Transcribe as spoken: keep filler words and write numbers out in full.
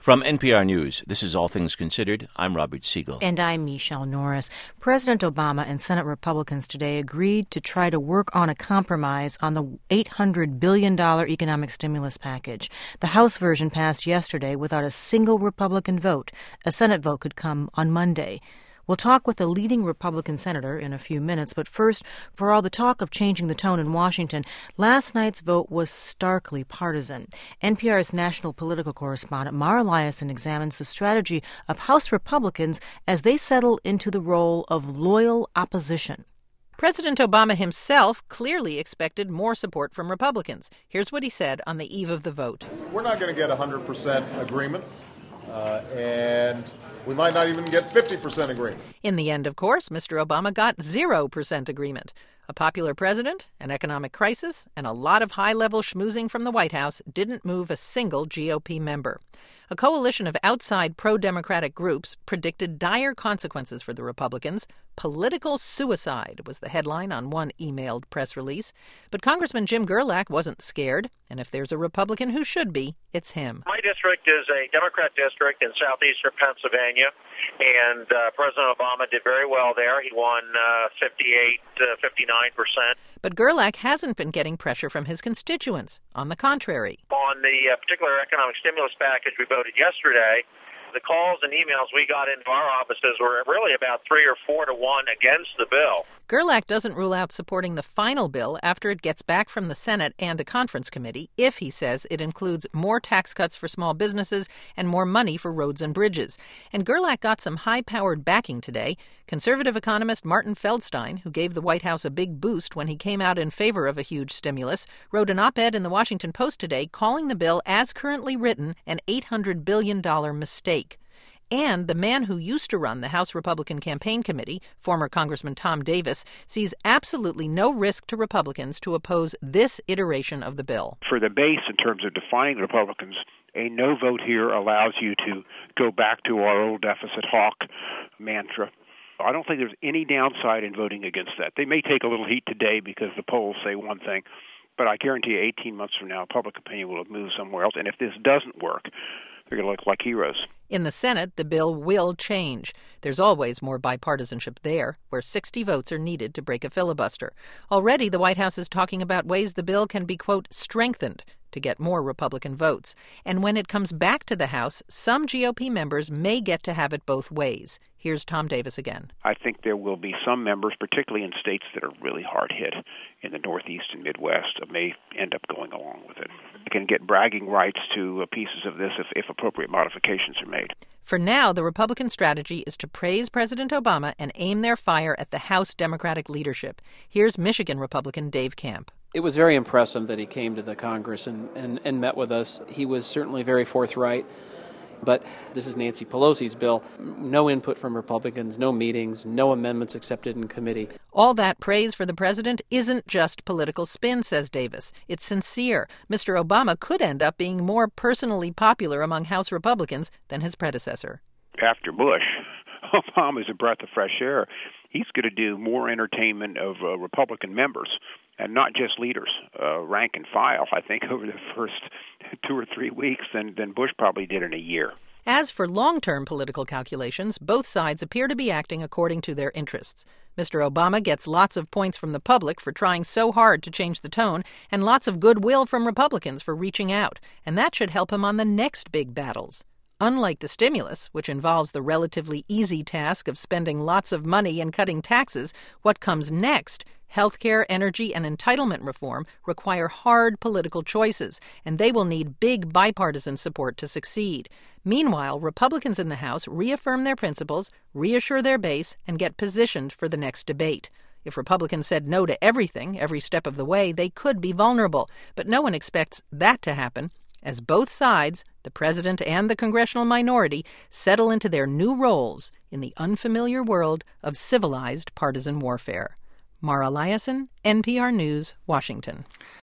From N P R News, this is All Things Considered. I'm Robert Siegel. And I'm Michelle Norris. President Obama and Senate Republicans today agreed to try to work on a compromise on the eight hundred billion dollars economic stimulus package. The House version passed yesterday without a single Republican vote. A Senate vote could come on Monday. We'll talk with a leading Republican senator in a few minutes, but first, for all the talk of changing the tone in Washington, last night's vote was starkly partisan. N P R's national political correspondent Mara Liasson examines the strategy of House Republicans as they settle into the role of loyal opposition. President Obama himself clearly expected more support from Republicans. Here's what he said on the eve of the vote. We're not going to get one hundred percent agreement, uh, and we might not even get fifty percent agreement. In the end, of course, Mister Obama got zero percent agreement. A popular president, an economic crisis, and a lot of high-level schmoozing from the White House didn't move a single G O P member. A coalition of outside pro-democratic groups predicted dire consequences for the Republicans. Political suicide was the headline on one emailed press release. But Congressman Jim Gerlach wasn't scared, and if there's a Republican who should be, it's him. My district is a Democrat district in southeastern Pennsylvania, and uh, President Obama did very well there. He won uh, fifty-eight, fifty-nine percent. But Gerlach hasn't been getting pressure from his constituents. On the contrary. On the uh, particular economic stimulus package we voted yesterday, the calls and emails we got into our offices were really about three or four to one against the bill. Gerlach doesn't rule out supporting the final bill after it gets back from the Senate and a conference committee if, he says, it includes more tax cuts for small businesses and more money for roads and bridges. And Gerlach got some high-powered backing today. Conservative economist Martin Feldstein, who gave the White House a big boost when he came out in favor of a huge stimulus, wrote an op-ed in the Washington Post today calling the bill, as currently written, an eight hundred billion dollars mistake. And the man who used to run the House Republican Campaign Committee, former Congressman Tom Davis, sees absolutely no risk to Republicans to oppose this iteration of the bill. For the base, in terms of defining the Republicans, a no vote here allows you to go back to our old deficit hawk mantra. I don't think there's any downside in voting against that. They may take a little heat today because the polls say one thing, but I guarantee you eighteen months from now, public opinion will have moved somewhere else. And if this doesn't work, they're going to look like heroes. In the Senate, the bill will change. There's always more bipartisanship there, where sixty votes are needed to break a filibuster. Already, the White House is talking about ways the bill can be, quote, strengthened to get more Republican votes. And when it comes back to the House, some G O P members may get to have it both ways. Here's Tom Davis again. I think there will be some members, particularly in states that are really hard hit in the Northeast and Midwest, that may end up going along with it. They can get bragging rights to pieces of this if, if appropriate modifications are made. For now, the Republican strategy is to praise President Obama and aim their fire at the House Democratic leadership. Here's Michigan Republican Dave Camp. It was very impressive that he came to the Congress and, and, and met with us. He was certainly very forthright. But this is Nancy Pelosi's bill. No input from Republicans, no meetings, no amendments accepted in committee. All that praise for the president isn't just political spin, says Davis. It's sincere. Mister Obama could end up being more personally popular among House Republicans than his predecessor. After Bush, Obama's a breath of fresh air. He's going to do more entertainment of uh, Republican members, and not just leaders, uh, rank and file, I think, over the first two or three weeks than, than Bush probably did in a year. As for long-term political calculations, both sides appear to be acting according to their interests. Mister Obama gets lots of points from the public for trying so hard to change the tone, and lots of goodwill from Republicans for reaching out. And that should help him on the next big battles. Unlike the stimulus, which involves the relatively easy task of spending lots of money and cutting taxes, what comes next, healthcare, energy, and entitlement reform, require hard political choices, and they will need big bipartisan support to succeed. Meanwhile, Republicans in the House reaffirm their principles, reassure their base, and get positioned for the next debate. If Republicans said no to everything every step of the way, they could be vulnerable, but no one expects that to happen, as both sides, the president and the congressional minority, settle into their new roles in the unfamiliar world of civilized partisan warfare. Mara Liasson, N P R News, Washington.